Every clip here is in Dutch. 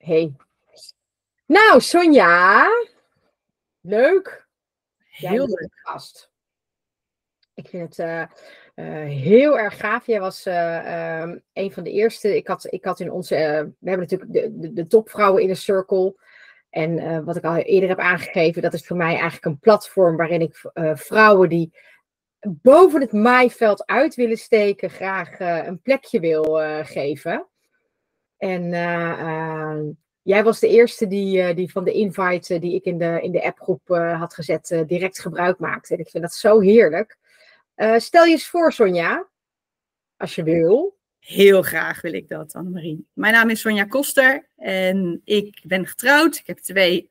Hey. Nou, Sonja, leuk. Jij Heel bent leuk. gast. Ik vind het heel erg gaaf. Jij was een van de eerste. Ik had in onze. We hebben natuurlijk de topvrouwen in de circle. En wat ik al eerder heb aangegeven, dat is voor mij eigenlijk een platform waarin ik vrouwen die boven het maaiveld uit willen steken, graag een plekje wil geven. En jij was de eerste die van de invite die ik in de appgroep had gezet, direct gebruik maakte. En ik vind dat zo heerlijk. Stel je eens voor, Sonja, als je wil. Heel graag wil ik dat, Annemarie. Mijn naam is Sonja Koster en ik ben getrouwd. Ik heb 2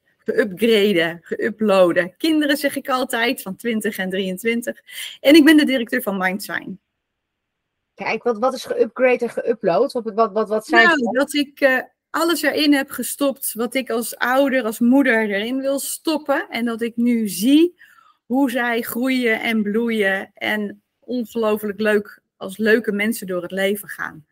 geüploade kinderen, zeg ik altijd, van 20 en 23. En ik ben de directeur van Mindsign. Kijk, wat is geüpgrade en geüpload? Wat zijn ze? Nou, dat ik alles erin heb gestopt wat ik als ouder, als moeder erin wil stoppen. En dat ik nu zie hoe zij groeien en bloeien en ongelooflijk leuk als leuke mensen door het leven gaan.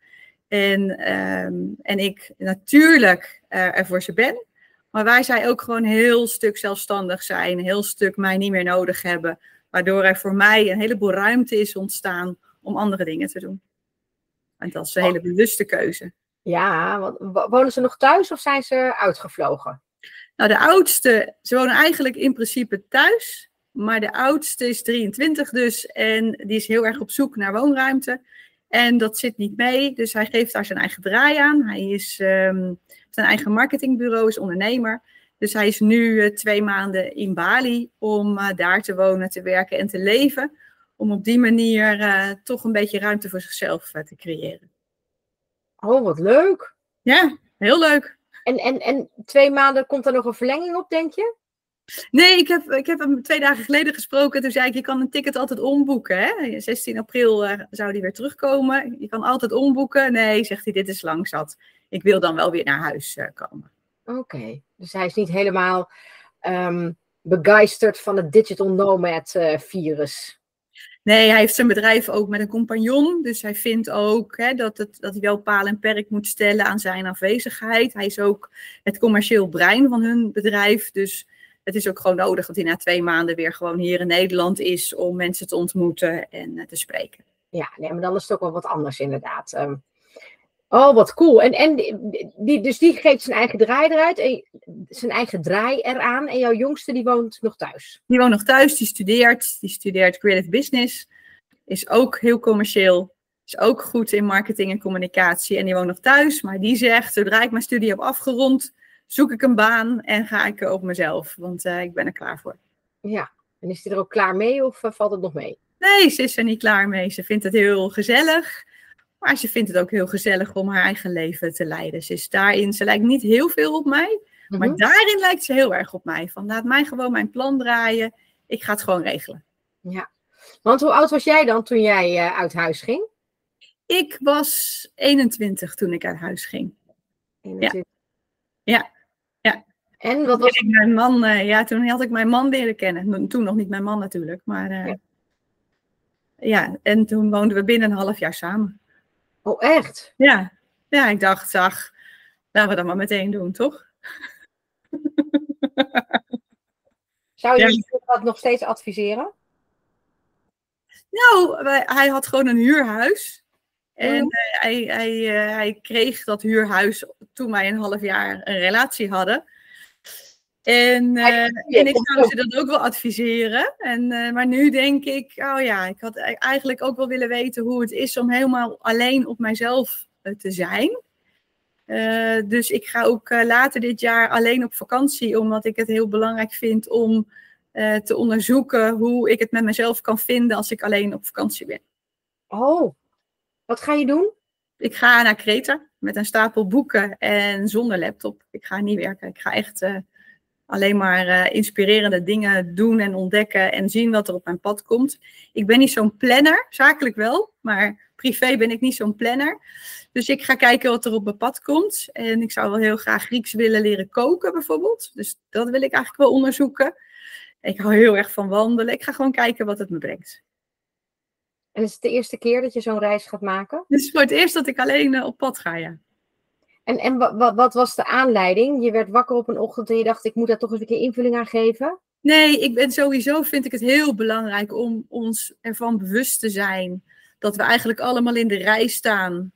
En ik natuurlijk er voor ze ben. Maar wij zij ook gewoon een heel stuk zelfstandig zijn. Een heel stuk mij niet meer nodig hebben. Waardoor er voor mij een heleboel ruimte is ontstaan om andere dingen te doen. En dat is een hele bewuste keuze. Ja, wonen ze nog thuis of zijn ze uitgevlogen? Nou, de oudste, ze wonen eigenlijk in principe thuis. Maar de oudste is 23 dus. En die is heel erg op zoek naar woonruimte. En dat zit niet mee. Dus hij geeft daar zijn eigen draai aan. Hij is zijn eigen marketingbureau, is ondernemer. Dus hij is nu 2 maanden in Bali om daar te wonen, te werken en te leven. Om op die manier toch een beetje ruimte voor zichzelf te creëren. Oh, wat leuk. Ja, heel leuk. En 2 maanden, komt er nog een verlenging op, denk je? Nee, ik heb hem 2 dagen geleden gesproken. Toen zei ik, je kan een ticket altijd omboeken. Hè? 16 april zou die weer terugkomen. Je kan altijd omboeken. Nee, zegt hij, dit is lang zat. Ik wil dan wel weer naar huis komen. Oké, dus hij is niet helemaal begeisterd van het digital nomad virus. Nee, hij heeft zijn bedrijf ook met een compagnon. Dus hij vindt ook dat hij wel paal en perk moet stellen aan zijn afwezigheid. Hij is ook het commercieel brein van hun bedrijf. Dus het is ook gewoon nodig dat hij na 2 maanden weer gewoon hier in Nederland is om mensen te ontmoeten en te spreken. Ja, nee, maar dan is het ook wel wat anders inderdaad. Oh, wat cool. En dus die geeft zijn eigen draai eruit, en zijn eigen draai eraan. En jouw jongste die woont nog thuis. Die woont nog thuis, die studeert creative business. Is ook heel commercieel. Is ook goed in marketing en communicatie. En die woont nog thuis, maar die zegt, zodra ik mijn studie heb afgerond, zoek ik een baan en ga ik op mezelf. Want ik ben er klaar voor. Ja, en is die er ook klaar mee of valt het nog mee? Nee, ze is er niet klaar mee. Ze vindt het heel gezellig. Maar ze vindt het ook heel gezellig om haar eigen leven te leiden. Ze lijkt niet heel veel op mij. Maar daarin lijkt ze heel erg op mij. Van laat mij gewoon mijn plan draaien. Ik ga het gewoon regelen. Ja, want hoe oud was jij dan toen jij uit huis ging? Ik was 21 toen ik uit huis ging. 21. Ja. En wat was mijn man? Toen had ik mijn man leren kennen. Toen nog niet mijn man natuurlijk. Maar en toen woonden we binnen een half jaar samen. Oh, echt? Ja, ik dacht, laten we dat maar meteen doen, toch? Zou je dat nog steeds adviseren? Nou, hij had gewoon een huurhuis. En hij kreeg dat huurhuis toen wij een half jaar een relatie hadden. En ik zou ze dat ook wel adviseren. Maar nu denk ik, ik had eigenlijk ook wel willen weten hoe het is om helemaal alleen op mijzelf te zijn. Dus ik ga ook later dit jaar alleen op vakantie, omdat ik het heel belangrijk vind om te onderzoeken hoe ik het met mezelf kan vinden als ik alleen op vakantie ben. Oh, wat ga je doen? Ik ga naar Kreta met een stapel boeken en zonder laptop. Ik ga niet werken. Ik ga echt alleen maar inspirerende dingen doen en ontdekken en zien wat er op mijn pad komt. Ik ben niet zo'n planner, zakelijk wel, maar privé ben ik niet zo'n planner. Dus ik ga kijken wat er op mijn pad komt. En ik zou wel heel graag Grieks willen leren koken bijvoorbeeld. Dus dat wil ik eigenlijk wel onderzoeken. Ik hou heel erg van wandelen. Ik ga gewoon kijken wat het me brengt. En is het de eerste keer dat je zo'n reis gaat maken? Dit is voor het eerst dat ik alleen op pad ga, ja. En wat was de aanleiding? Je werd wakker op een ochtend en je dacht, ik moet daar toch eens een keer invulling aan geven? Nee, vind ik het heel belangrijk om ons ervan bewust te zijn dat we eigenlijk allemaal in de rij staan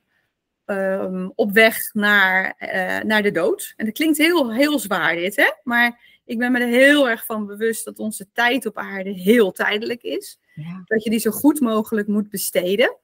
op weg naar de dood. En dat klinkt heel, heel zwaar dit, hè? Maar ik ben me er heel erg van bewust dat onze tijd op aarde heel tijdelijk is. Ja. Dat je die zo goed mogelijk moet besteden.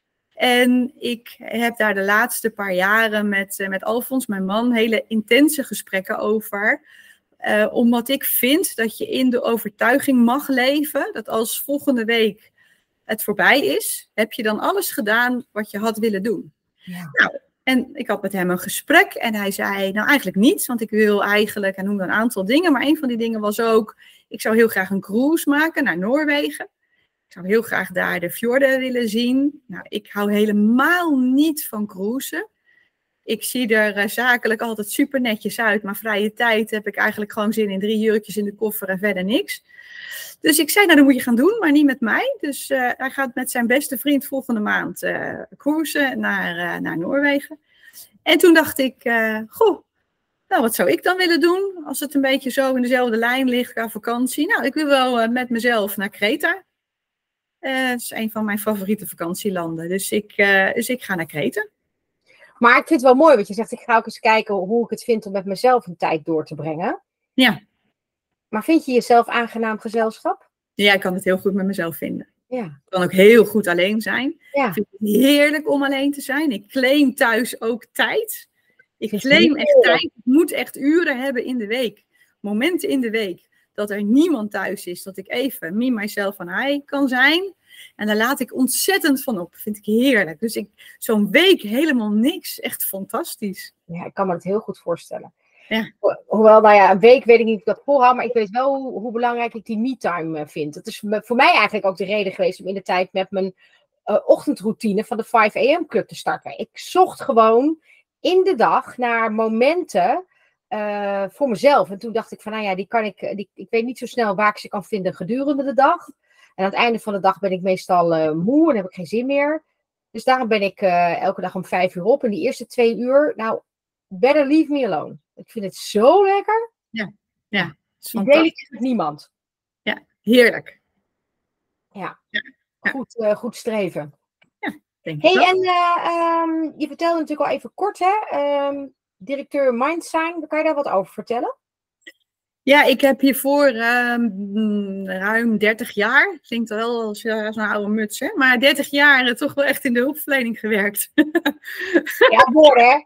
En ik heb daar de laatste paar jaren met Alfons, mijn man, hele intense gesprekken over. Omdat ik vind dat je in de overtuiging mag leven dat als volgende week het voorbij is, heb je dan alles gedaan wat je had willen doen. Ja. Nou, en ik had met hem een gesprek en hij zei, nou eigenlijk niets, want ik wil eigenlijk, hij noemde een aantal dingen, maar een van die dingen was ook, ik zou heel graag een cruise maken naar Noorwegen. Ik zou heel graag daar de fjorden willen zien. Nou, ik hou helemaal niet van cruisen. Ik zie er zakelijk altijd super netjes uit, maar vrije tijd heb ik eigenlijk gewoon zin in 3 jurkjes in de koffer en verder niks. Dus ik zei, nou dat moet je gaan doen, maar niet met mij. Dus hij gaat met zijn beste vriend volgende maand cruisen naar Noorwegen. En toen dacht ik, goh, nou wat zou ik dan willen doen als het een beetje zo in dezelfde lijn ligt qua vakantie? Nou, ik wil wel met mezelf naar Kreta. Dat is een van mijn favoriete vakantielanden. Dus ik ga naar Kreta. Maar ik vind het wel mooi wat je zegt. Ik ga ook eens kijken hoe ik het vind om met mezelf een tijd door te brengen. Ja. Maar vind je jezelf aangenaam gezelschap? Ja, ik kan het heel goed met mezelf vinden. Ja. Ik kan ook heel goed alleen zijn. Ja. Ik vind het heerlijk om alleen te zijn. Ik claim thuis ook tijd. Ik claim echt tijd. Ik moet echt uren hebben in de week. Momenten in de week. Dat er niemand thuis is. Dat ik even me, myself en I kan zijn. En daar laat ik ontzettend van op. Vind ik heerlijk. Dus zo'n week helemaal niks. Echt fantastisch. Ja, ik kan me dat heel goed voorstellen. Ja. Hoewel, nou ja, een week weet ik niet of ik dat volhoud. Maar ik weet wel hoe belangrijk ik die me-time vind. Dat is voor mij eigenlijk ook de reden geweest om in de tijd met mijn ochtendroutine van de 5 AM Club te starten. Ik zocht gewoon in de dag naar momenten voor mezelf. En toen dacht ik van, nou ja, ik weet niet zo snel waar ik ze kan vinden gedurende de dag. En aan het einde van de dag ben ik meestal moe en heb ik geen zin meer. Dus daarom ben ik elke dag om 5 uur op. En die eerste 2 uur, nou, better leave me alone. Ik vind het zo lekker. Ja. Die deel ik met niemand. Ja, heerlijk. Ja. Ja. Goed streven. Ja, denk ik Hey, wel. en je vertelde natuurlijk al even kort, hè? Directeur Mindsign, kan je daar wat over vertellen? Ja, ik heb hiervoor ruim 30 jaar, klinkt wel als een oude muts, hè? Maar 30 jaar toch wel echt in de hulpverlening gewerkt. Ja, mooi hè?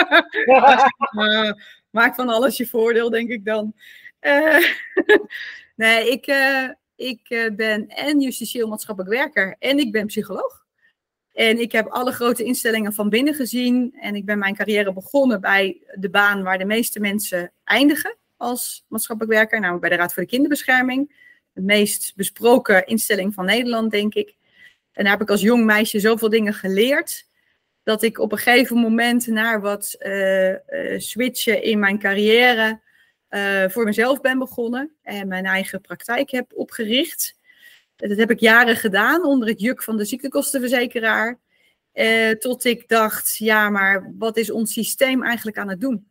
Maak van alles je voordeel, denk ik dan. Nee, ik ben en justitieel maatschappelijk werker en ik ben psycholoog. En ik heb alle grote instellingen van binnen gezien. En ik ben mijn carrière begonnen bij de baan waar de meeste mensen eindigen als maatschappelijk werker. Namelijk bij de Raad voor de Kinderbescherming. De meest besproken instelling van Nederland, denk ik. En daar heb ik als jong meisje zoveel dingen geleerd. Dat ik op een gegeven moment naar wat switchen in mijn carrière voor mezelf ben begonnen. En mijn eigen praktijk heb opgericht. Dat heb ik jaren gedaan onder het juk van de ziektekostenverzekeraar. Tot ik dacht, ja, maar wat is ons systeem eigenlijk aan het doen?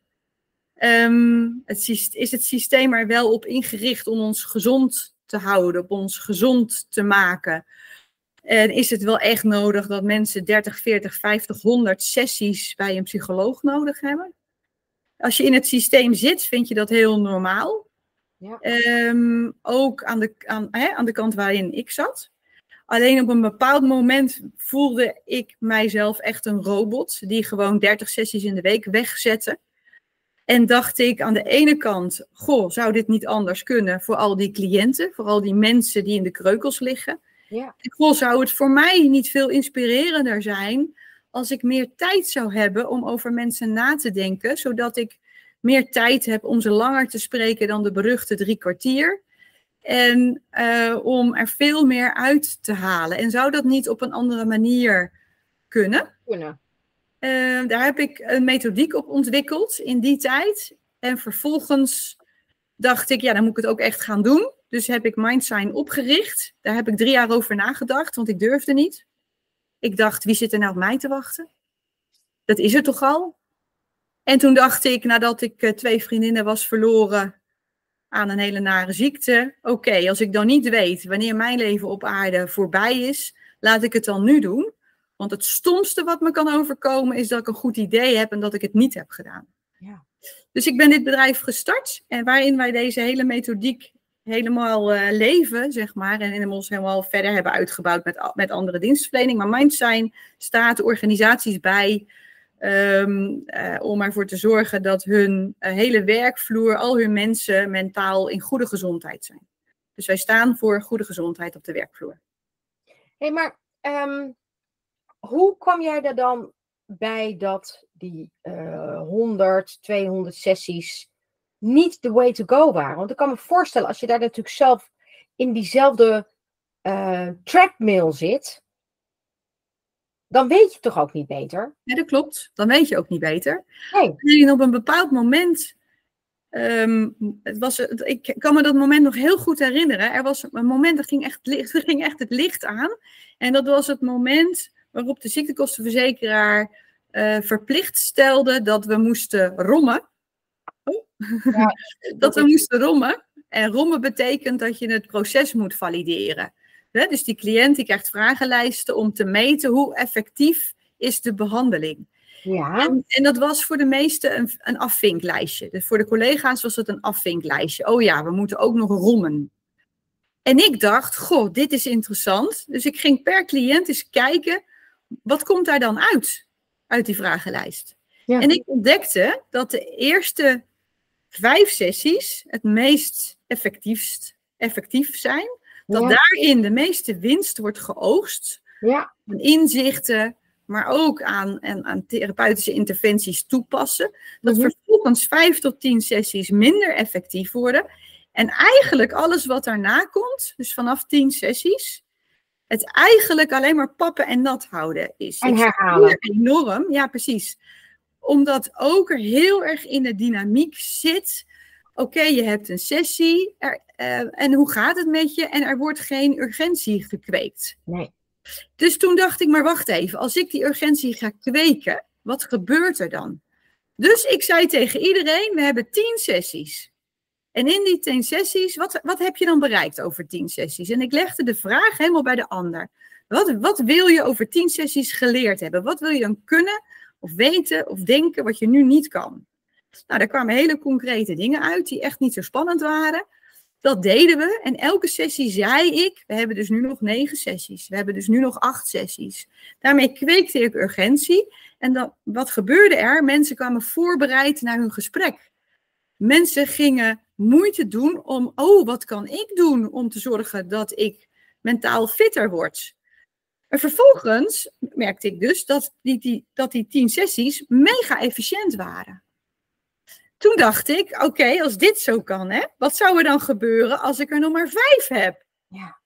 Is het systeem er wel op ingericht om ons gezond te houden, op ons gezond te maken? En is het wel echt nodig dat mensen 30, 40, 50, 100 sessies bij een psycholoog nodig hebben? Als je in het systeem zit, vind je dat heel normaal. Ja. Ook aan de kant waarin ik zat. Alleen op een bepaald moment voelde ik mijzelf echt een robot. Die gewoon 30 sessies in de week wegzette. En dacht ik aan de ene kant, goh, zou dit niet anders kunnen voor al die cliënten? Voor al die mensen die in de kreukels liggen? Ja. En goh, zou het voor mij niet veel inspirerender zijn als ik meer tijd zou hebben om over mensen na te denken, zodat ik meer tijd heb om ze langer te spreken dan de beruchte 3 kwartier. En om er veel meer uit te halen. En zou dat niet op een andere manier kunnen? Daar heb ik een methodiek op ontwikkeld in die tijd. En vervolgens dacht ik, ja, dan moet ik het ook echt gaan doen. Dus heb ik Mindsign opgericht. Daar heb ik 3 jaar over nagedacht, want ik durfde niet. Ik dacht, wie zit er nou op mij te wachten? Dat is er toch al? En toen dacht ik, nadat ik 2 vriendinnen was verloren aan een hele nare ziekte. Oké, als ik dan niet weet wanneer mijn leven op aarde voorbij is, laat ik het dan nu doen. Want het stomste wat me kan overkomen is dat ik een goed idee heb en dat ik het niet heb gedaan. Ja. Dus ik ben dit bedrijf gestart en waarin wij deze hele methodiek helemaal leven, zeg maar. En ons helemaal verder hebben uitgebouwd met andere dienstverlening. Maar Mindsign staat organisaties bij om ervoor te zorgen dat hun hele werkvloer, al hun mensen mentaal in goede gezondheid zijn. Dus wij staan voor goede gezondheid op de werkvloer. Hé, maar hoe kwam jij er dan bij dat die 100, 200 sessies niet the way to go waren? Want ik kan me voorstellen, als je daar natuurlijk zelf in diezelfde treadmill zit, dan weet je toch ook niet beter? Ja, dat klopt. Dan weet je ook niet beter. Nee. En op een bepaald moment, ik kan me dat moment nog heel goed herinneren. Er was een moment, er ging echt het licht aan. En dat was het moment waarop de ziektekostenverzekeraar verplicht stelde dat we moesten rommen. Ja, dat we moesten rommen. En rommen betekent dat je het proces moet valideren. Dus die cliënt die krijgt vragenlijsten om te meten hoe effectief is de behandeling. Ja. En dat was voor de meesten een afvinklijstje. Dus voor de collega's was het een afvinklijstje. Oh ja, we moeten ook nog rommen. En ik dacht, goh, dit is interessant. Dus ik ging per cliënt eens kijken, wat komt daar dan uit die vragenlijst? Ja. En ik ontdekte dat de eerste 5 sessies het meest effectief zijn. Dat daarin de meeste winst wordt geoogst. Ja. Aan inzichten, maar ook aan therapeutische interventies toepassen. Dat vervolgens 5 tot 10 sessies minder effectief worden. En eigenlijk alles wat daarna komt, dus vanaf 10 sessies, het eigenlijk alleen maar pappen en nat houden is. En herhalen. Enorm, ja precies. Omdat ook er heel erg in de dynamiek zit. Oké, je hebt een sessie en hoe gaat het met je? En er wordt geen urgentie gekweekt. Nee. Dus toen dacht ik, maar wacht even. Als ik die urgentie ga kweken, wat gebeurt er dan? Dus ik zei tegen iedereen, we hebben 10 sessies. En in die 10 sessies, wat heb je dan bereikt over 10 sessies? En ik legde de vraag helemaal bij de ander. Wat wil je over 10 sessies geleerd hebben? Wat wil je dan kunnen of weten of denken wat je nu niet kan? Nou, daar kwamen hele concrete dingen uit die echt niet zo spannend waren. Dat deden we en elke sessie zei ik, we hebben dus nu nog 9 sessies. We hebben dus nu nog 8 sessies. Daarmee kweekte ik urgentie. En wat gebeurde er? Mensen kwamen voorbereid naar hun gesprek. Mensen gingen moeite doen om, wat kan ik doen om te zorgen dat ik mentaal fitter word? En vervolgens merkte ik dus dat die 10 sessies mega efficiënt waren. Toen dacht ik, oké, als dit zo kan, wat zou er dan gebeuren als ik er nog maar 5 heb? Ja.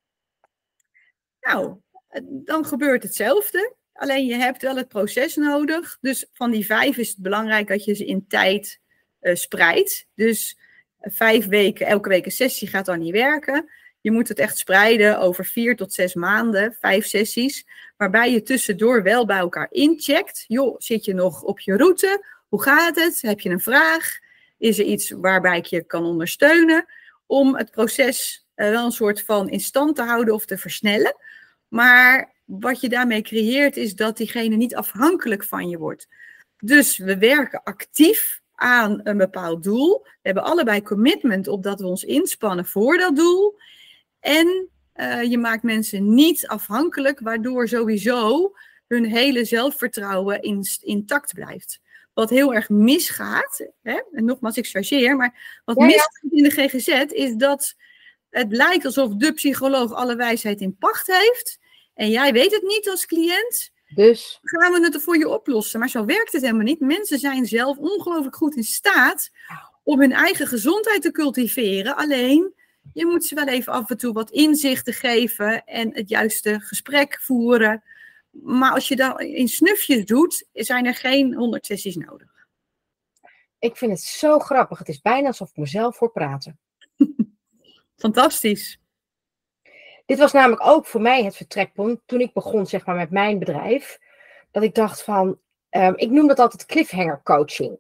Nou, dan gebeurt hetzelfde. Alleen je hebt wel het proces nodig. Dus van die 5 is het belangrijk dat je ze in tijd spreidt. Dus 5 weken, elke week een sessie gaat dan niet werken. Je moet het echt spreiden over 4 tot 6 maanden, 5 sessies. Waarbij je tussendoor wel bij elkaar incheckt. Joh, zit je nog op je route? Hoe gaat het? Heb je een vraag? Is er iets waarbij ik je kan ondersteunen? Om het proces wel een soort van in stand te houden of te versnellen. Maar wat je daarmee creëert is dat diegene niet afhankelijk van je wordt. Dus we werken actief aan een bepaald doel. We hebben allebei commitment op dat we ons inspannen voor dat doel. En je maakt mensen niet afhankelijk, waardoor sowieso hun hele zelfvertrouwen intact blijft. Wat heel erg misgaat, en nogmaals ik chargeer, maar wat misgaat in de GGZ is dat het lijkt alsof de psycholoog alle wijsheid in pacht heeft. En jij weet het niet als cliënt. Dus gaan we het voor je oplossen. Maar zo werkt het helemaal niet. Mensen zijn zelf ongelooflijk goed in staat om hun eigen gezondheid te cultiveren. Alleen, je moet ze wel even af en toe wat inzichten geven en het juiste gesprek voeren. Maar als je dat in snufjes doet, zijn er geen 100 sessies nodig. Ik vind het zo grappig. Het is bijna alsof ik mezelf hoor praten. Fantastisch. Dit was namelijk ook voor mij het vertrekpunt toen ik begon zeg maar, met mijn bedrijf. Dat ik dacht van, ik noem dat altijd cliffhanger coaching.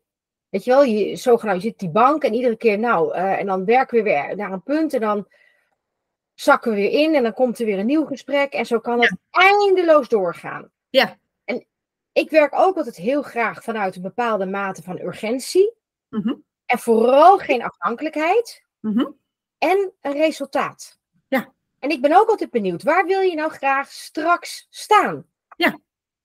Weet je wel, je zit op die bank en iedere keer en dan werken we weer naar een punt en dan zakken we weer in en dan komt er weer een nieuw gesprek en zo kan het eindeloos doorgaan. Ja. En ik werk ook altijd heel graag vanuit een bepaalde mate van urgentie en vooral geen afhankelijkheid en een resultaat. Ja. En ik ben ook altijd benieuwd, waar wil je nou graag straks staan? Ja.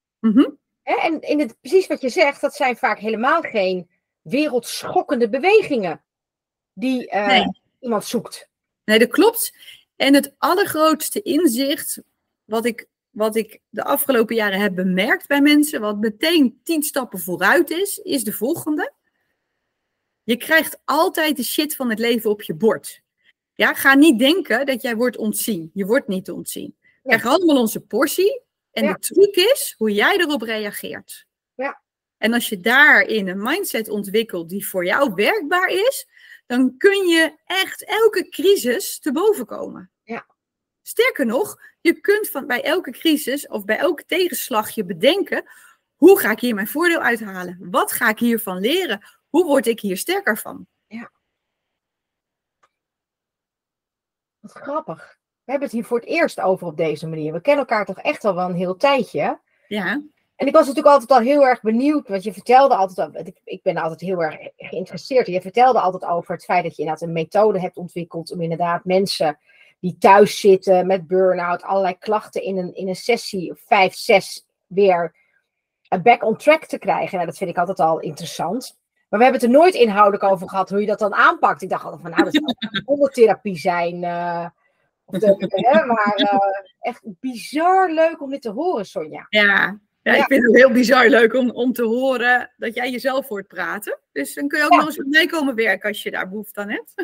En precies wat je zegt, dat zijn vaak helemaal geen wereldschokkende bewegingen die iemand zoekt. Nee, dat klopt. En het allergrootste inzicht wat ik de afgelopen jaren heb bemerkt bij mensen, wat meteen 10 stappen vooruit is de volgende. Je krijgt altijd de shit van het leven op je bord. Ja, ga niet denken dat jij wordt ontzien. Je wordt niet ontzien. We krijgen allemaal onze portie. En de truc is hoe jij erop reageert. Ja. En als je daarin een mindset ontwikkelt die voor jou werkbaar is, dan kun je echt elke crisis te boven komen. Ja. Sterker nog, je kunt bij elke crisis of bij elke tegenslag je bedenken, hoe ga ik hier mijn voordeel uithalen? Wat ga ik hiervan leren? Hoe word ik hier sterker van? Ja. Wat grappig. We hebben het hier voor het eerst over op deze manier. We kennen elkaar toch echt al wel een heel tijdje. Ja. En ik was natuurlijk altijd al heel erg benieuwd, want je vertelde altijd, ik ben altijd heel erg geïnteresseerd. Je vertelde altijd over het feit dat je inderdaad een methode hebt ontwikkeld om inderdaad mensen die thuis zitten met burn-out, allerlei klachten in een sessie of 5, 6 weer back on track te krijgen. Nou, dat vind ik altijd al interessant. Maar we hebben het er nooit inhoudelijk over gehad hoe je dat dan aanpakt. Ik dacht altijd van, nou, dat zou wondertherapie zijn. Maar echt bizar leuk om dit te horen, Sonja. Ja, ik vind het heel bizar leuk om te horen dat jij jezelf hoort praten. Dus dan kun je ook nog eens met mij komen werken als je daar behoefte aan hebt.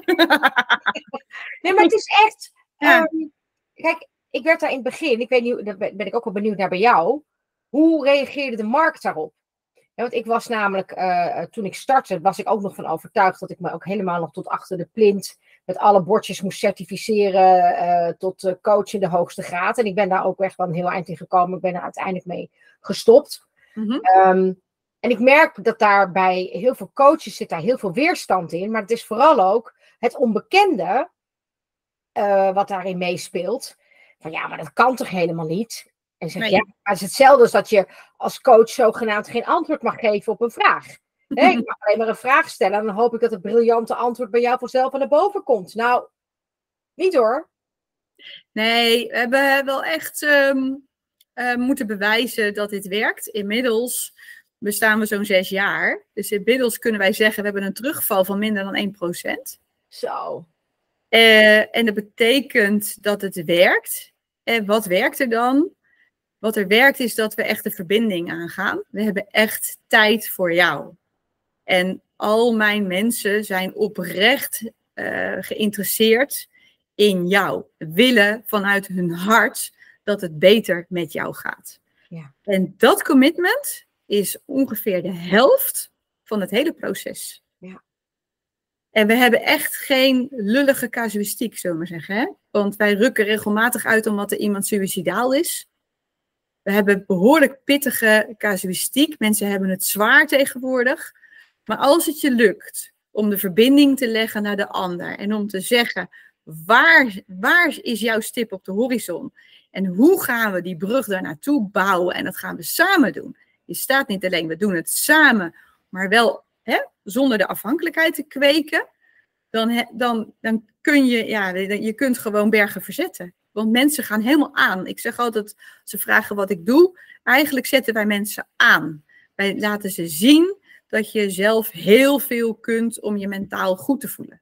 Nee, maar het is echt... kijk, ik werd daar in het begin, ik weet niet, daar ben ik ook wel benieuwd naar bij jou. Hoe reageerde de markt daarop? Ja, want ik was namelijk, toen ik startte, was ik ook nog van overtuigd dat ik me ook helemaal nog tot achter de plint met alle bordjes moest certificeren tot coach in de hoogste graad. En ik ben daar ook echt wel een heel eind in gekomen. Ik ben er uiteindelijk mee gestopt. En ik merk dat daar bij heel veel coaches zit daar heel veel weerstand in. Maar het is vooral ook het onbekende wat daarin meespeelt. Van ja, maar dat kan toch helemaal niet? En zeg, maar het is hetzelfde als dat je als coach zogenaamd geen antwoord mag geven op een vraag. Ik mag alleen maar een vraag stellen en dan hoop ik dat het briljante antwoord bij jou vanzelf naar boven komt. Nou, niet hoor. Nee, we hebben wel echt moeten bewijzen dat dit werkt. Inmiddels bestaan we zo'n 6 jaar. Dus inmiddels kunnen wij zeggen, we hebben een terugval van minder dan 1%. Zo. En dat betekent dat het werkt. En wat werkt er dan? Wat er werkt is dat we echt de verbinding aangaan. We hebben echt tijd voor jou. En al mijn mensen zijn oprecht geïnteresseerd in jou. Willen vanuit hun hart dat het beter met jou gaat. Ja. En dat commitment is ongeveer de helft van het hele proces. Ja. En we hebben echt geen lullige casuïstiek, zullen we maar zeggen. Hè? Want wij rukken regelmatig uit omdat er iemand suïcidaal is. We hebben behoorlijk pittige casuïstiek. Mensen hebben het zwaar tegenwoordig. Maar als het je lukt om de verbinding te leggen naar de ander. En om te zeggen, waar is jouw stip op de horizon? En hoe gaan we die brug daar naartoe bouwen? En dat gaan we samen doen. Je staat niet alleen, we doen het samen. Maar wel zonder de afhankelijkheid te kweken. Dan kun je kunt gewoon bergen verzetten. Want mensen gaan helemaal aan. Ik zeg altijd, ze vragen wat ik doe. Eigenlijk zetten wij mensen aan. Wij laten ze zien dat je zelf heel veel kunt om je mentaal goed te voelen.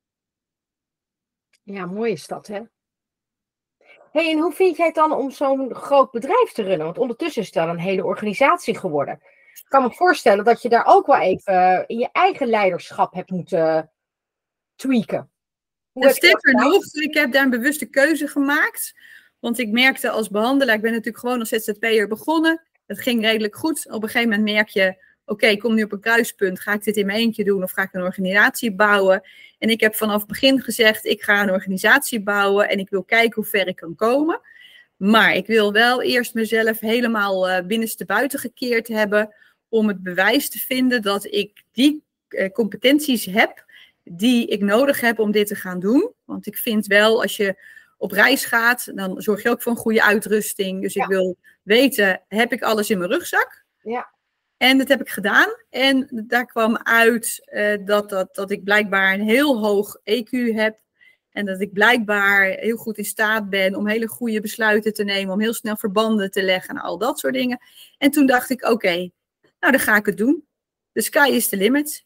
Ja, mooi is dat, hè? Hey, en hoe vind jij het dan om zo'n groot bedrijf te runnen? Want ondertussen is het dan een hele organisatie geworden. Ik kan me voorstellen dat je daar ook wel even in je eigen leiderschap hebt moeten tweaken. Sterker nog, ik heb daar een bewuste keuze gemaakt. Want ik merkte als behandelaar, ik ben natuurlijk gewoon als ZZP'er begonnen. Het ging redelijk goed. Op een gegeven moment merk je, oké, ik kom nu op een kruispunt. Ga ik dit in mijn eentje doen of ga ik een organisatie bouwen? En ik heb vanaf het begin gezegd, ik ga een organisatie bouwen en ik wil kijken hoe ver ik kan komen. Maar ik wil wel eerst mezelf helemaal binnenstebuiten gekeerd hebben om het bewijs te vinden dat ik die competenties heb die ik nodig heb om dit te gaan doen. Want ik vind wel, als je op reis gaat, dan zorg je ook voor een goede uitrusting. Dus ik wil weten, heb ik alles in mijn rugzak? Ja. En dat heb ik gedaan. En daar kwam uit dat ik blijkbaar een heel hoog EQ heb. En dat ik blijkbaar heel goed in staat ben om hele goede besluiten te nemen. Om heel snel verbanden te leggen en al dat soort dingen. En toen dacht ik, oké, nou dan ga ik het doen. The sky is the limit.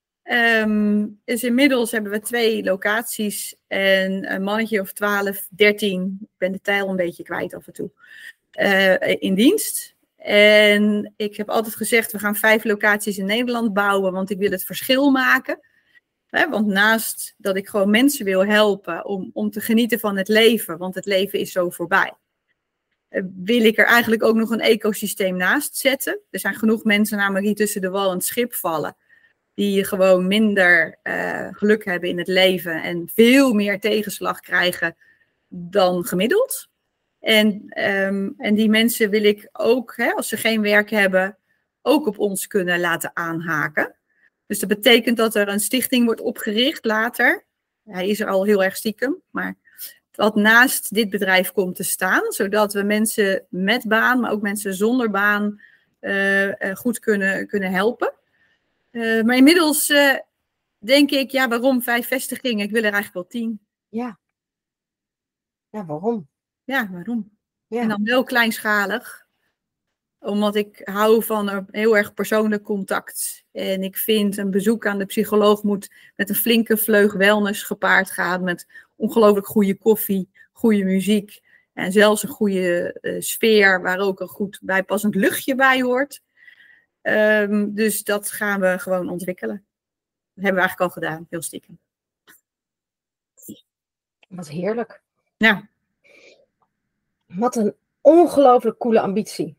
Dus inmiddels hebben we 2 locaties en een mannetje of 12, 13. Ik ben de tijl een beetje kwijt af en toe. In dienst. En ik heb altijd gezegd, we gaan 5 locaties in Nederland bouwen, want ik wil het verschil maken. Want naast dat ik gewoon mensen wil helpen om te genieten van het leven, want het leven is zo voorbij, wil ik er eigenlijk ook nog een ecosysteem naast zetten. Er zijn genoeg mensen namelijk die tussen de wal en het schip vallen, die gewoon minder geluk hebben in het leven en veel meer tegenslag krijgen dan gemiddeld. En die mensen wil ik ook, als ze geen werk hebben, ook op ons kunnen laten aanhaken. Dus dat betekent dat er een stichting wordt opgericht later. Hij is er al heel erg stiekem, maar wat naast dit bedrijf komt te staan, zodat we mensen met baan, maar ook mensen zonder baan goed kunnen helpen. Maar inmiddels denk ik, ja, waarom 5 vestigingen? Ik wil er eigenlijk wel 10. Ja. Ja, waarom? Ja, waarom? Ja. En dan wel kleinschalig. Omdat ik hou van een heel erg persoonlijk contact. En ik vind een bezoek aan de psycholoog moet met een flinke vleug wellness gepaard gaan. Met ongelooflijk goede koffie, goede muziek. En zelfs een goede sfeer waar ook een goed bijpassend luchtje bij hoort. Dus dat gaan we gewoon ontwikkelen. Dat hebben we eigenlijk al gedaan, heel stiekem. Wat heerlijk. Ja. Wat een ongelooflijk coole ambitie.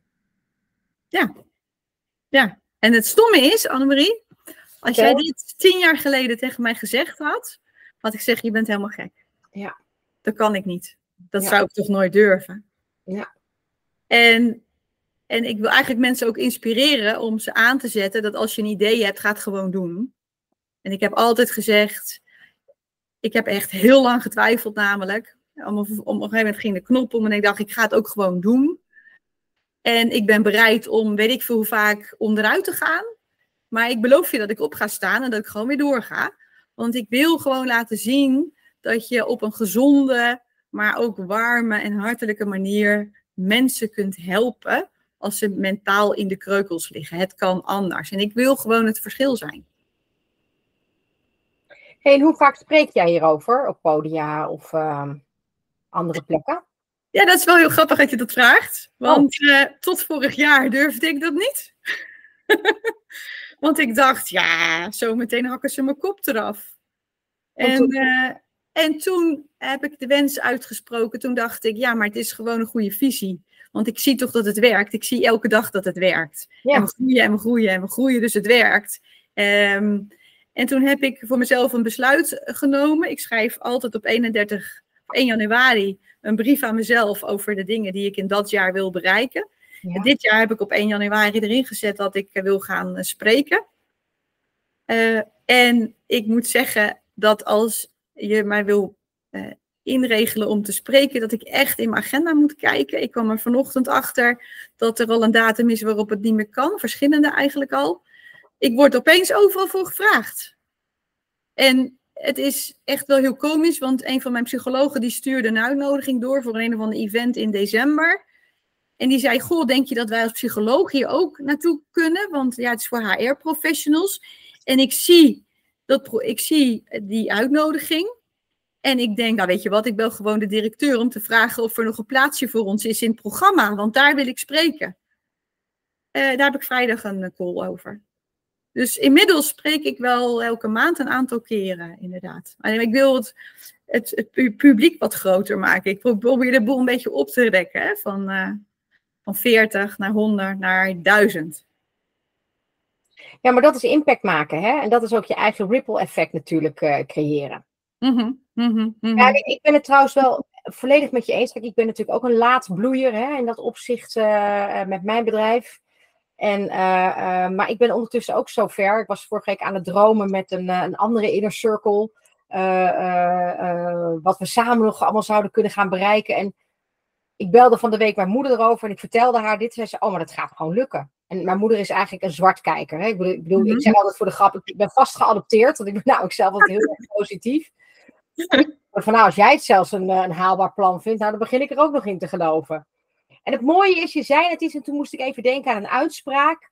Ja. En het stomme is, Annemarie, als jij dit 10 jaar geleden tegen mij gezegd had ik gezegd, je bent helemaal gek. Ja. Dat kan ik niet. Dat zou ik toch nooit durven. Ja. En ik wil eigenlijk mensen ook inspireren om ze aan te zetten dat als je een idee hebt, ga het gewoon doen. En ik heb altijd gezegd, ik heb echt heel lang getwijfeld namelijk. Op een gegeven moment ging de knop om en ik dacht, ik ga het ook gewoon doen. En ik ben bereid om, weet ik veel hoe vaak, onderuit te gaan. Maar ik beloof je dat ik op ga staan en dat ik gewoon weer doorga. Want ik wil gewoon laten zien dat je op een gezonde, maar ook warme en hartelijke manier mensen kunt helpen als ze mentaal in de kreukels liggen. Het kan anders. En ik wil gewoon het verschil zijn. Hey, en hoe vaak spreek jij hierover op podia of andere plekken? Ja, dat is wel heel grappig dat je dat vraagt. Want tot vorig jaar durfde ik dat niet. Want ik dacht, ja, zometeen hakken ze mijn kop eraf. En toen heb ik de wens uitgesproken. Toen dacht ik, ja, maar het is gewoon een goede visie. Want ik zie toch dat het werkt. Ik zie elke dag dat het werkt. Ja. En we groeien en we groeien en we groeien, dus het werkt. En toen heb ik voor mezelf een besluit genomen. Ik schrijf altijd op 1 januari een brief aan mezelf over de dingen die ik in dat jaar wil bereiken. Ja. En dit jaar heb ik op 1 januari erin gezet dat ik wil gaan spreken. En ik moet zeggen dat als je mij wil inregelen om te spreken, dat ik echt in mijn agenda moet kijken. Ik kwam er vanochtend achter dat er al een datum is waarop het niet meer kan. Verschillende eigenlijk al. Ik word opeens overal voor gevraagd. En het is echt wel heel komisch, want een van mijn psychologen die stuurde een uitnodiging door voor een of ander event in december. En die zei, goh, denk je dat wij als psycholoog hier ook naartoe kunnen? Want ja, het is voor HR-professionals. En ik zie die uitnodiging. En ik denk, nou weet je wat, ik bel gewoon de directeur om te vragen of er nog een plaatsje voor ons is in het programma. Want daar wil ik spreken. Daar heb ik vrijdag een call over. Dus inmiddels spreek ik wel elke maand een aantal keren, inderdaad. Maar ik wil het publiek wat groter maken. Ik probeer de boel een beetje op te rekken. Hè? Van 40 naar 100 naar 1000. Ja, maar dat is impact maken, hè? En dat is ook je eigen ripple effect natuurlijk creëren. Ja, ik ben het trouwens wel volledig met je eens. Kijk, ik ben natuurlijk ook een laat bloeier, hè, in dat opzicht met mijn bedrijf. Maar ik ben ondertussen ook zo ver. Ik was vorige week aan het dromen met een andere inner circle. Wat we samen nog allemaal zouden kunnen gaan bereiken. En ik belde van de week mijn moeder erover en ik vertelde haar dit. Zei ze, oh, maar dat gaat gewoon lukken. En mijn moeder is eigenlijk een zwartkijker. Hè? Ik bedoel, ik zeg altijd voor de grap, ik ben vast geadopteerd. Want ik ben nou ook zelf altijd heel erg positief. Maar van nou, als jij het zelfs een haalbaar plan vindt, nou, dan begin ik er ook nog in te geloven. En het mooie is, je zei het iets en toen moest ik even denken aan een uitspraak.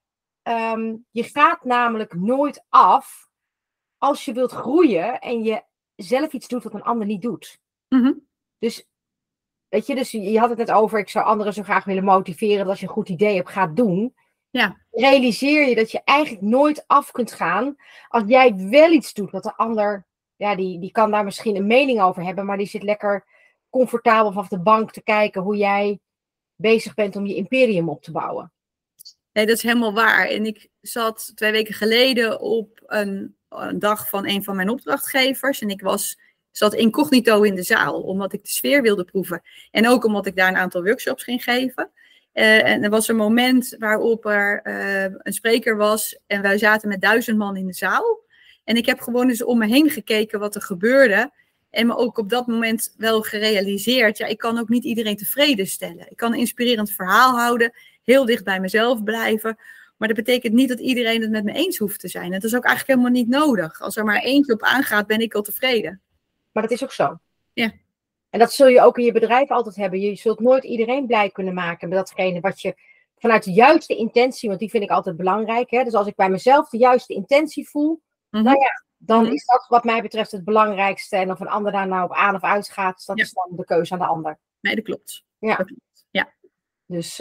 Je gaat namelijk nooit af als je wilt groeien en je zelf iets doet wat een ander niet doet. Dus, weet je, dus je had het net over, ik zou anderen zo graag willen motiveren dat als je een goed idee hebt, gaat doen. Ja. Realiseer je dat je eigenlijk nooit af kunt gaan als jij wel iets doet wat de ander, ja, die kan daar misschien een mening over hebben, maar die zit lekker comfortabel vanaf de bank te kijken hoe jij bezig bent om je imperium op te bouwen. Nee, dat is helemaal waar. En ik zat 2 weken geleden op een dag van een van mijn opdrachtgevers. En ik zat incognito in de zaal, omdat ik de sfeer wilde proeven. En ook omdat ik daar een aantal workshops ging geven. En er was een moment waarop er een spreker was. En wij zaten met 1000 man in de zaal. En ik heb gewoon eens om me heen gekeken wat er gebeurde. En me ook op dat moment wel gerealiseerd. Ja, ik kan ook niet iedereen tevreden stellen. Ik kan een inspirerend verhaal houden. Heel dicht bij mezelf blijven. Maar dat betekent niet dat iedereen het met me eens hoeft te zijn. En dat is ook eigenlijk helemaal niet nodig. Als er maar eentje op aangaat, ben ik al tevreden. Maar dat is ook zo. Ja. En dat zul je ook in je bedrijf altijd hebben. Je zult nooit iedereen blij kunnen maken met datgene wat je vanuit de juiste intentie, want die vind ik altijd belangrijk. Hè? Dus als ik bij mezelf de juiste intentie voel, nou ja, dan is dat wat mij betreft het belangrijkste. En of een ander daar nou op aan of uit gaat, dat is dan de keuze aan de ander. Nee, dat klopt. Ja. Dat klopt. Ja. Dus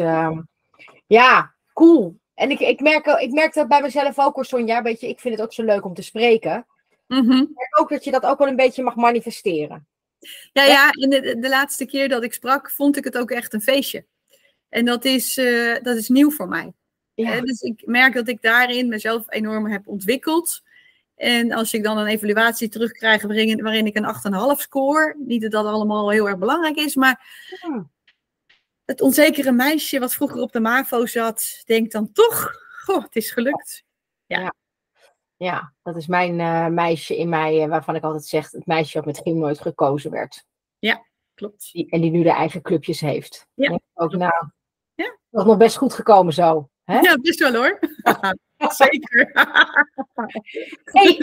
ja, cool. En ik merk dat bij mezelf ook hoor, Sonja. Weet je, ik vind het ook zo leuk om te spreken. Ik merk ook dat je dat ook wel een beetje mag manifesteren. Ja, en de laatste keer dat ik sprak, vond ik het ook echt een feestje. En dat is nieuw voor mij. Ja. Dus ik merk dat ik daarin mezelf enorm heb ontwikkeld. En als ik dan een evaluatie terugkrijg waarin ik een 8,5 score. Niet dat dat allemaal heel erg belangrijk is, maar het onzekere meisje wat vroeger op de MAVO zat, denkt dan toch, goh, het is gelukt. Ja, dat is mijn meisje in mij, waarvan ik altijd zeg, het meisje wat met gym nooit gekozen werd. Ja, klopt. En die nu de eigen clubjes heeft. Ja, ook klopt. nou, Ja. dat is nog best goed gekomen zo. Hè? Ja, best wel hoor. Zeker. Hey,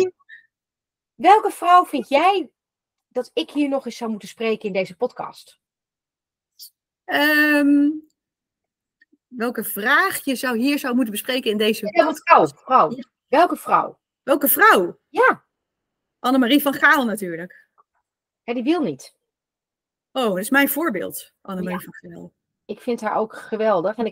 welke vrouw vind jij dat ik hier nog eens zou moeten spreken in deze podcast? Welke vraag je hier zou moeten bespreken in deze podcast? Vrouw. Ja. Welke vrouw? Welke vrouw? Ja. Annemarie van Gaal natuurlijk. Ja, die wil niet. Oh, dat is mijn voorbeeld, Annemarie van Gaal. Ik vind haar ook geweldig. En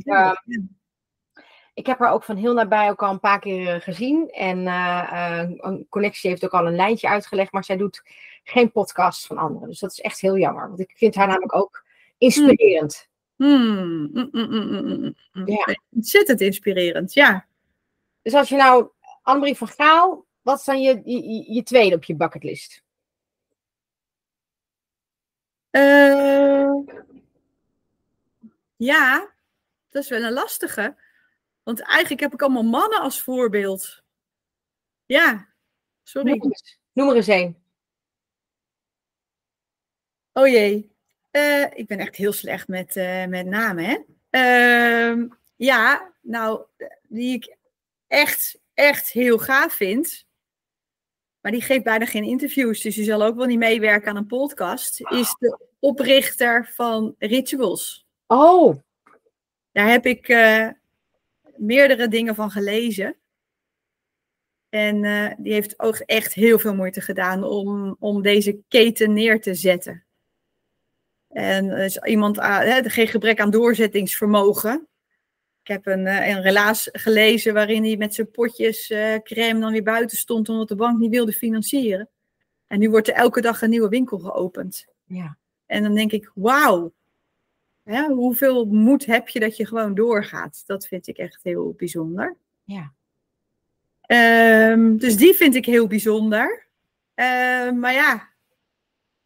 ik heb haar ook van heel nabij ook al een paar keer gezien. En een connectie heeft ook al een lijntje uitgelegd. Maar zij doet geen podcast van anderen. Dus dat is echt heel jammer. Want ik vind haar namelijk ook inspirerend. Ja. Ontzettend inspirerend, ja. Dus als je nou, Annemarie van Gaal, wat is dan je tweede op je bucketlist? Ja, dat is wel een lastige. Want eigenlijk heb ik allemaal mannen als voorbeeld. Ja, sorry. Noem er eens één. Oh jee. Ik ben echt heel slecht met namen, hè. Ja, nou, die ik echt heel gaaf vind. Maar die geeft bijna geen interviews. Dus die zal ook wel niet meewerken aan een podcast. Is de oprichter van Rituals. Oh. Daar heb ik meerdere dingen van gelezen. En die heeft ook echt heel veel moeite gedaan om deze keten neer te zetten. En er is iemand geen gebrek aan doorzettingsvermogen. Ik heb een relaas gelezen waarin hij met zijn potjes crème dan weer buiten stond omdat de bank niet wilde financieren. En nu wordt er elke dag een nieuwe winkel geopend. Ja. En dan denk ik, wauw. Ja, hoeveel moed heb je dat je gewoon doorgaat? Dat vind ik echt heel bijzonder. Ja. Dus die vind ik heel bijzonder. Maar ja,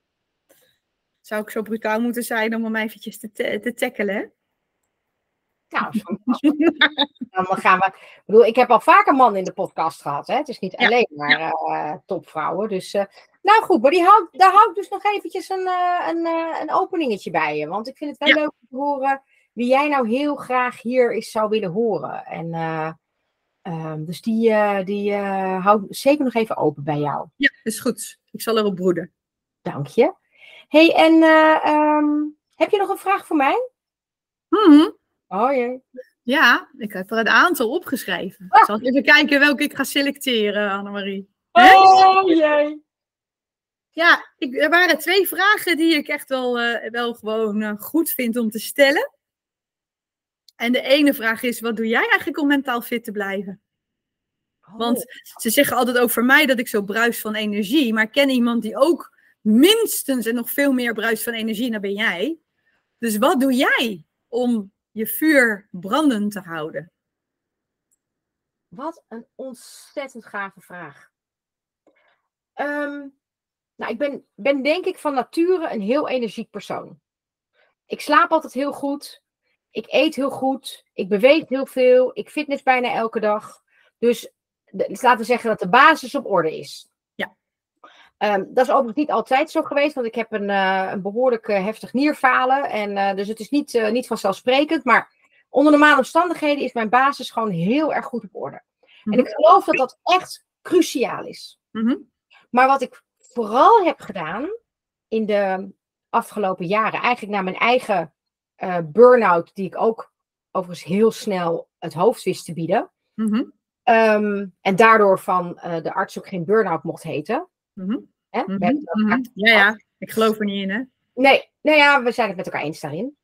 zou ik zo brutaal moeten zijn om hem eventjes te tackelen? Nou, dan gaan we. Ik bedoel, ik heb al vaker mannen in de podcast gehad. Hè? Het is niet alleen maar topvrouwen. Dus, nou goed, maar daar hou ik dus nog eventjes een openingetje bij je. Want ik vind het wel leuk om te horen wie jij nou heel graag hier eens zou willen horen. En dus die hou ik zeker nog even open bij jou. Ja, is goed. Ik zal erop broeden. Dank je. Hey, en heb je nog een vraag voor mij? Oh jee. Ja, ik heb er een aantal opgeschreven. Ik zal even kijken welke ik ga selecteren, Annemarie. Oh jee. Ja, er waren 2 vragen die ik echt wel gewoon goed vind om te stellen. En de ene vraag is, wat doe jij eigenlijk om mentaal fit te blijven? Want ze zeggen altijd over mij dat ik zo bruis van energie. Maar ik ken iemand die ook minstens en nog veel meer bruist van energie. En dat ben jij. Dus wat doe jij om je vuur brandend te houden? Wat een ontzettend gave vraag. Nou, ik ben denk ik van nature een heel energiek persoon. Ik slaap altijd heel goed. Ik eet heel goed. Ik beweeg heel veel. Ik fitness bijna elke dag. Dus laten we zeggen dat de basis op orde is. Ja. Dat is overigens niet altijd zo geweest. Want ik heb een behoorlijk heftig nierfalen. En dus het is niet vanzelfsprekend. Maar onder normale omstandigheden is mijn basis gewoon heel erg goed op orde. En ik geloof dat dat echt cruciaal is. Maar wat ik vooral heb gedaan in de afgelopen jaren, eigenlijk na mijn eigen burn-out, die ik ook overigens heel snel het hoofd wist te bieden. En daardoor van de arts ook geen burn-out mocht heten. Ja, ik geloof er niet in, hè? Nee, nou ja, we zijn het met elkaar eens daarin.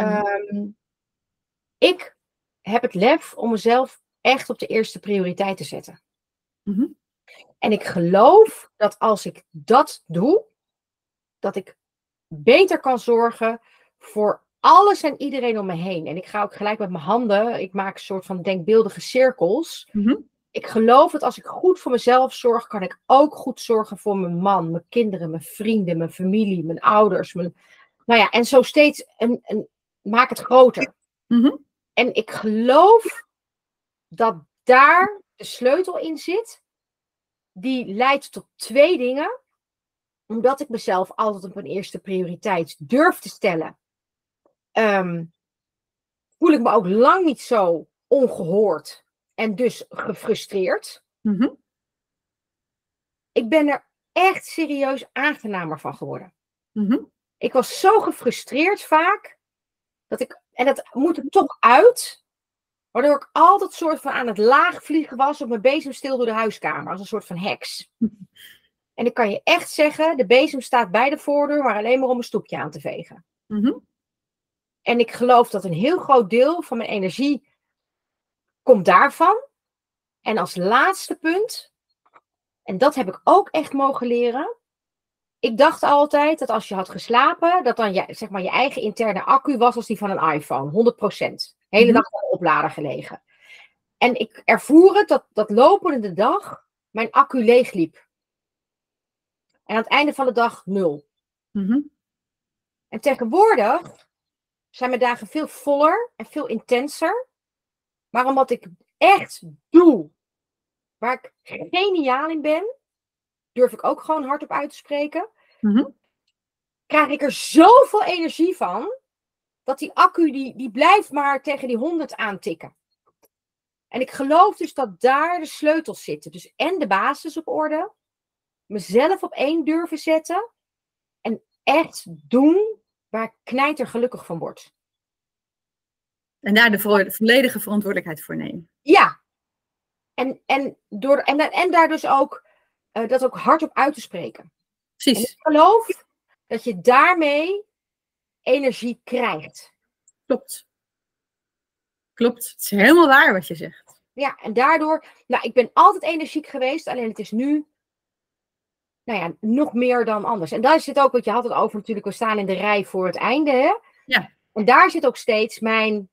Ik heb het lef om mezelf echt op de eerste prioriteit te zetten. En ik geloof dat als ik dat doe, dat ik beter kan zorgen voor alles en iedereen om me heen. En ik ga ook gelijk met mijn handen, ik maak een soort van denkbeeldige cirkels. Ik geloof dat als ik goed voor mezelf zorg, kan ik ook goed zorgen voor mijn man, mijn kinderen, mijn vrienden, mijn familie, mijn ouders. Nou ja, en zo steeds maak het groter. En ik geloof dat daar de sleutel in zit. Die leidt tot 2 dingen. Omdat ik mezelf altijd op een eerste prioriteit durf te stellen. Voel ik me ook lang niet zo ongehoord. En dus gefrustreerd. Ik ben er echt serieus aangenamer van geworden. Ik was zo gefrustreerd vaak. En dat moet er toch uit. Waardoor ik altijd soort van aan het laagvliegen was op mijn bezemsteel door de huiskamer. Als een soort van heks. En ik kan je echt zeggen, de bezem staat bij de voordeur, maar alleen maar om een stoepje aan te vegen. En ik geloof dat een heel groot deel van mijn energie komt daarvan. En als laatste punt, en dat heb ik ook echt mogen leren. Ik dacht altijd dat als je had geslapen, dat dan zeg maar, je eigen interne accu was als die van een iPhone. 100%. De hele dag op de oplader gelegen. En ik ervoer het dat lopende dag mijn accu leegliep. En aan het einde van de dag 0. En tegenwoordig zijn mijn dagen veel voller en veel intenser. Maar omdat ik echt doe waar ik geniaal in ben, durf ik ook gewoon hardop uit te spreken. Krijg ik er zoveel energie van, dat die accu die blijft maar tegen die 100 aantikken. En ik geloof dus dat daar de sleutels zitten. Dus en de basis op orde, mezelf op 1 durven zetten en echt doen waar ik knijtergelukkig van word. En daar de volledige verantwoordelijkheid voor nemen. Ja. En daar dus ook dat ook hardop uit te spreken. Precies. En ik geloof dat je daarmee energie krijgt. Klopt. Het is helemaal waar wat je zegt. Ja, en daardoor, nou, ik ben altijd energiek geweest, alleen het is nu, nou ja, nog meer dan anders. En daar zit ook, wat je had het over natuurlijk, we staan in de rij voor het einde, hè? Ja. En daar zit ook steeds mijn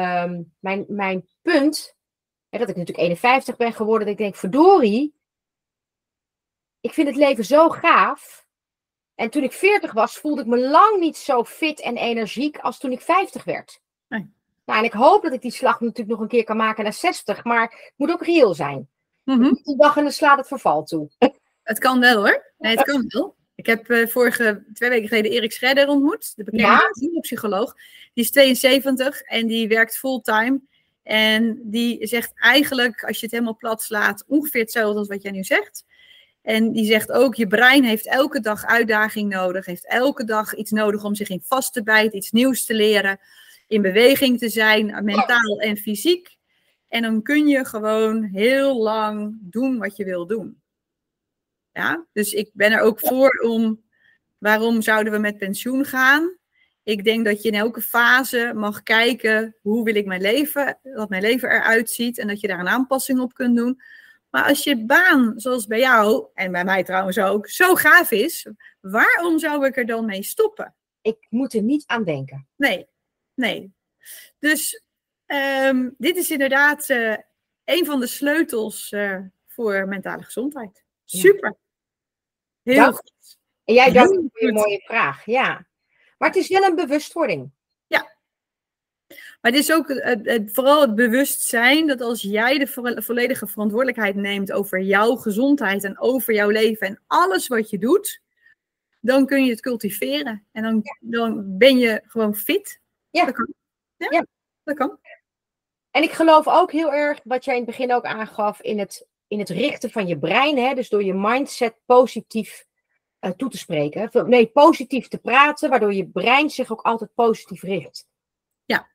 punt, hè, dat ik natuurlijk 51 ben geworden, dat ik denk, verdorie, ik vind het leven zo gaaf. En toen ik 40 was, voelde ik me lang niet zo fit en energiek als toen ik 50 werd. Nee. Nou, en ik hoop dat ik die slag natuurlijk nog een keer kan maken naar 60. Maar het moet ook reëel zijn. Die dag en dan slaat het verval toe. Het kan wel hoor. Nee, het kan wel. Ik heb 2 weken geleden Erik Schredder ontmoet. De bekende psycholoog. Die is 72 en die werkt fulltime. En die zegt eigenlijk, als je het helemaal plat slaat, ongeveer hetzelfde als wat jij nu zegt. En die zegt ook, je brein heeft elke dag uitdaging nodig. Heeft elke dag iets nodig om zich in vast te bijten. Iets nieuws te leren. In beweging te zijn, mentaal en fysiek. En dan kun je gewoon heel lang doen wat je wil doen. Ja, dus ik ben er ook voor om, waarom zouden we met pensioen gaan? Ik denk dat je in elke fase mag kijken, hoe wil ik mijn leven, wat mijn leven eruit ziet. En dat je daar een aanpassing op kunt doen. Maar als je baan, zoals bij jou, en bij mij trouwens ook, zo gaaf is, waarom zou ik er dan mee stoppen? Ik moet er niet aan denken. Nee. Dus dit is inderdaad een van de sleutels voor mentale gezondheid. Super. Heel goed. En jij dacht een mooie vraag, ja. Maar het is wel een bewustwording. Ja. Maar het is ook vooral het bewustzijn dat als jij de volledige verantwoordelijkheid neemt over jouw gezondheid en over jouw leven en alles wat je doet, dan kun je het cultiveren. En dan ben je gewoon fit. Ja. Dat kan. Dat kan. En ik geloof ook heel erg, wat jij in het begin ook aangaf, in het richten van je brein. Hè? Dus door je mindset positief toe te spreken. Nee, positief te praten, waardoor je brein zich ook altijd positief richt. Ja.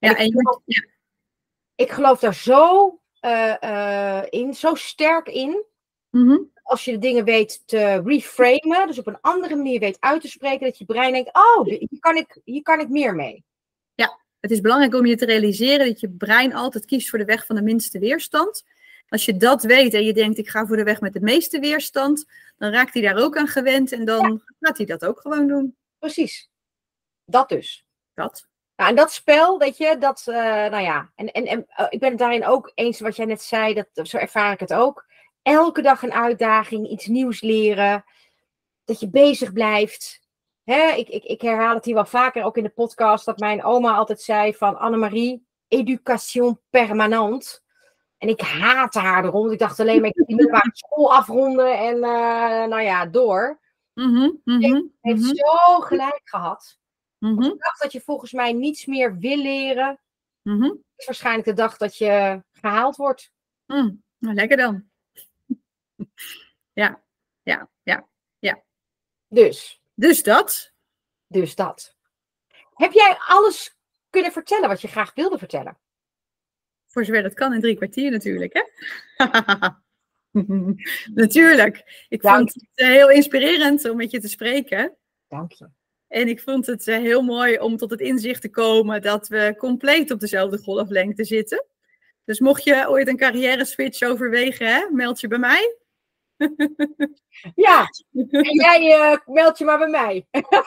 Ik geloof daar zo zo sterk in. Mm-hmm. Als je de dingen weet te reframen, dus op een andere manier weet uit te spreken, dat je brein denkt, oh, hier kan ik meer mee. Ja, het is belangrijk om je te realiseren dat je brein altijd kiest voor de weg van de minste weerstand. Als je dat weet en je denkt, ik ga voor de weg met de meeste weerstand, dan raakt hij daar ook aan gewend en dan gaat hij dat ook gewoon doen. Precies. Dat dus. Dat. Nou, en dat spel, weet je, dat, en ik ben het daarin ook eens wat jij net zei, zo ervaar ik het ook. Elke dag een uitdaging, iets nieuws leren, dat je bezig blijft. Hè, ik herhaal het hier wel vaker, ook in de podcast, dat mijn oma altijd zei van Annemarie, éducation permanente. En ik haatte haar erom, want ik dacht alleen maar, ik moet de school afronden en door. Heeft zo gelijk gehad. De dag dat je volgens mij niets meer wil leren, is waarschijnlijk de dag dat je gehaald wordt. Nou, lekker dan. Ja. Dus dat. Heb jij alles kunnen vertellen wat je graag wilde vertellen? Voor zover dat kan in 3 kwartier natuurlijk, hè? Natuurlijk. Ik vond het heel inspirerend om met je te spreken. Dank je. En ik vond het heel mooi om tot het inzicht te komen dat we compleet op dezelfde golflengte zitten. Dus mocht je ooit een carrière switch overwegen, hè, meld je bij mij. Ja, en jij meld je maar bij mij.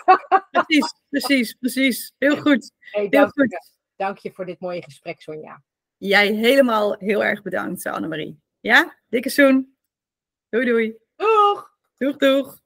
Precies. Heel goed. Hey, dank je voor dit mooie gesprek, Sonja. Jij helemaal heel erg bedankt, Annemarie. Ja, dikke zoen. Doei. Doeg. Doeg.